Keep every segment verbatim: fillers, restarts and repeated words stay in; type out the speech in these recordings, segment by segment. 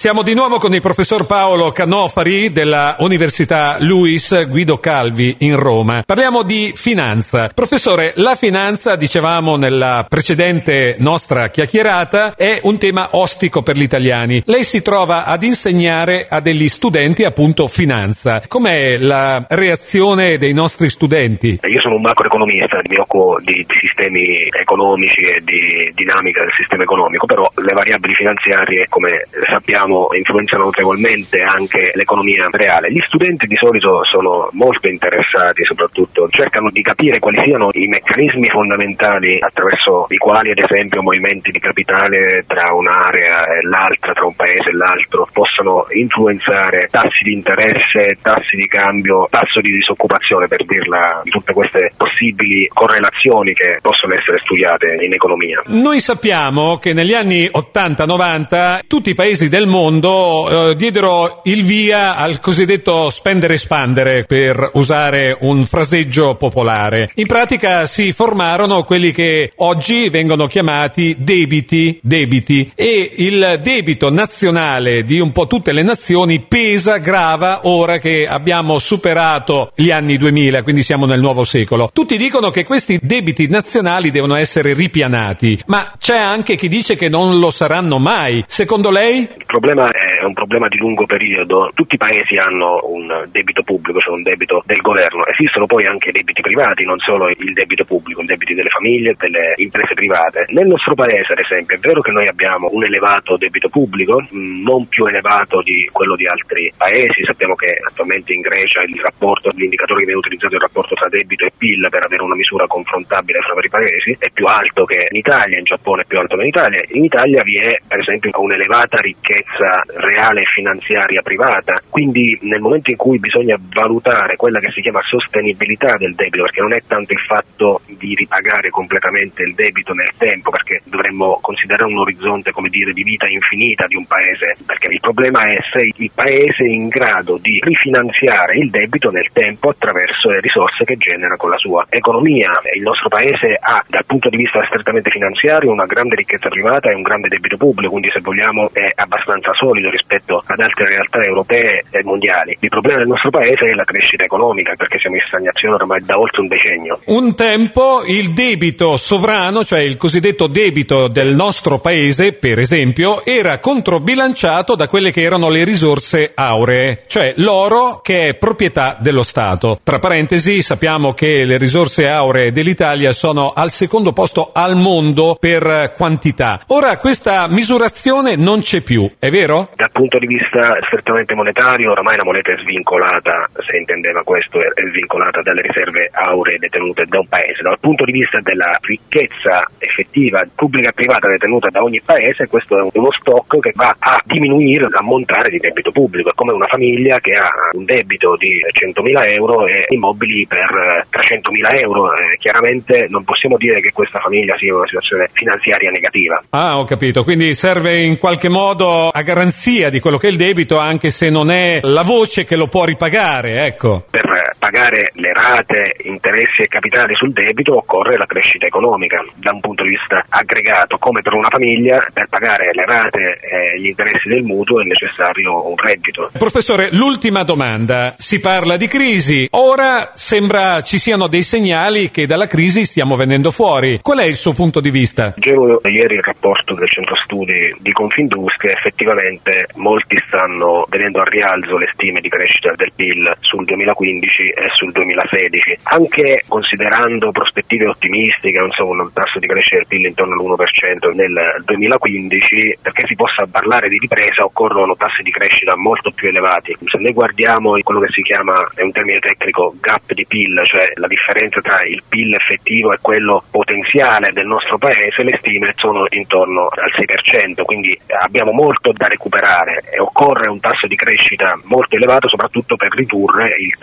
Siamo di nuovo con il professor Paolo Cannofari della Università Luis Guido Calvi in Roma. Parliamo di finanza. Professore, la finanza, dicevamo nella precedente nostra chiacchierata, è un tema ostico per gli italiani. Lei si trova ad insegnare a degli studenti appunto finanza. Com'è la reazione dei nostri studenti? Io sono un macroeconomista, mi occupo di, di sistemi economici e di dinamica del sistema economico, però le variabili finanziarie, come sappiamo, influenzano notevolmente anche l'economia reale. Gli studenti di solito sono molto interessati, soprattutto cercano di capire quali siano i meccanismi fondamentali attraverso i quali, ad esempio, movimenti di capitale tra un'area e l'altra, tra un paese e l'altro, possono influenzare tassi di interesse, tassi di cambio, tasso di disoccupazione, per dirla, tutte queste possibili correlazioni che possono essere studiate in economia. Noi sappiamo che negli anni ottanta novanta tutti i paesi del mondo eh, diedero il via al cosiddetto spendere e spandere, per usare un fraseggio popolare. In pratica si formarono quelli che oggi vengono chiamati debiti debiti e il debito nazionale di un po' tutte le nazioni pesa, grava ora che abbiamo superato gli anni duemila, quindi siamo nel nuovo secolo. Tutti dicono che questi debiti nazionali devono essere ripianati, ma c'è anche chi dice che non lo saranno mai. Secondo lei? Il problema è un problema di lungo periodo. Tutti i paesi hanno un debito pubblico, cioè un debito del governo. Esistono poi anche debiti privati, non solo il debito pubblico, i debiti delle famiglie e delle imprese private. Nel nostro paese, ad esempio, è vero che noi abbiamo un elevato debito pubblico, non più elevato di quello di altri paesi. Sappiamo che attualmente in Grecia il rapporto, l'indicatore che viene utilizzato è il rapporto tra debito e P I L per avere una misura confrontabile fra vari paesi, è più alto che in Italia, in Giappone è più alto che in Italia. In Italia vi è, per esempio, un'elevata ricchezza reale e finanziaria privata, quindi nel momento in cui bisogna valutare quella che si chiama sostenibilità del debito, perché non è tanto il fatto di ripagare completamente il debito nel tempo, perché dovremmo considerare un orizzonte, come dire, di vita infinita di un paese, perché il problema è se il paese è in grado di rifinanziare il debito nel tempo attraverso le risorse che genera con la sua economia. Il nostro paese ha, dal punto di vista strettamente finanziario, una grande ricchezza privata e un grande debito pubblico, quindi se vogliamo è abbastanza solido rispetto ad altre realtà europee e mondiali. Il problema del nostro paese è la crescita economica, perché siamo in stagnazione ormai da oltre un decennio. Un tempo il debito sovrano, cioè il cosiddetto debito del nostro paese, per esempio, era controbilanciato da quelle che erano le risorse auree, cioè l'oro che è proprietà dello Stato. Tra parentesi, sappiamo che le risorse auree dell'Italia sono al secondo posto al mondo per quantità. Ora questa misurazione non c'è più, è vero? Dal punto di vista strettamente monetario, oramai la moneta è svincolata, se intendeva questo, è svincolata dalle riserve auree detenute da un paese. Dal punto di vista della ricchezza effettiva pubblica e privata detenuta da ogni paese, questo è uno stock che va a diminuire l'ammontare di debito pubblico. È come una famiglia che ha un debito di centomila euro e immobili per trecentomila euro. Eh, chiaramente non possiamo dire che questa famiglia sia in una situazione finanziaria negativa. Ah, ho capito. Quindi serve in qualche modo a garanzia di quello che è il debito, anche se non è la voce che lo può ripagare, ecco. Per pagare le rate, interessi e capitali sul debito occorre la crescita economica da un punto di vista aggregato. Come per una famiglia, per pagare le rate e gli interessi del mutuo è necessario un reddito. Professore, l'ultima domanda. Si parla di crisi. Ora sembra ci siano dei segnali che dalla crisi stiamo venendo fuori. Qual è il suo punto di vista? Leggevo ieri il rapporto del centro studi di Confindustria. Effettivamente molti stanno vedendo a rialzo le stime di crescita del P I L sul duemilaquindici e sul duemilasedici, anche considerando prospettive ottimistiche, non so, un tasso di crescita del P I L intorno all'uno per cento nel duemilaquindici, perché si possa parlare di ripresa occorrono tassi di crescita molto più elevati. Se noi guardiamo quello che si chiama, è un termine tecnico, gap di P I L, cioè la differenza tra il P I L effettivo e quello potenziale del nostro paese, le stime sono intorno al sei per cento, quindi abbiamo molto da recuperare e occorre un tasso di crescita molto elevato, soprattutto per ridurre il tasso di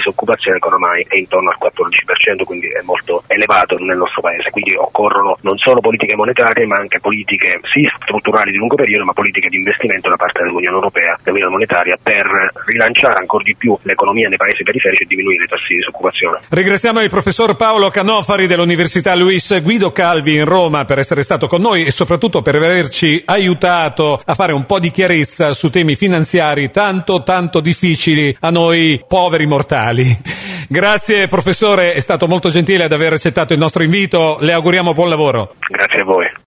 disoccupazione che ormai è intorno al quattordici per cento, quindi è molto elevato nel nostro paese. Quindi occorrono non solo politiche monetarie ma anche politiche sì strutturali di lungo periodo, ma politiche di investimento da parte dell'Unione Europea, dell'Unione Monetaria, per rilanciare ancora di più l'economia nei paesi periferici e diminuire i tassi di disoccupazione. Ringraziamo il professor Paolo Canofari dell'Università Luis Guido Calvi in Roma per essere stato con noi e soprattutto per averci aiutato a fare un po' di chiarezza su temi finanziari tanto tanto difficili a noi poveri mortali. Grazie professore, è stato molto gentile ad aver accettato il nostro invito, le auguriamo buon lavoro. Grazie a voi.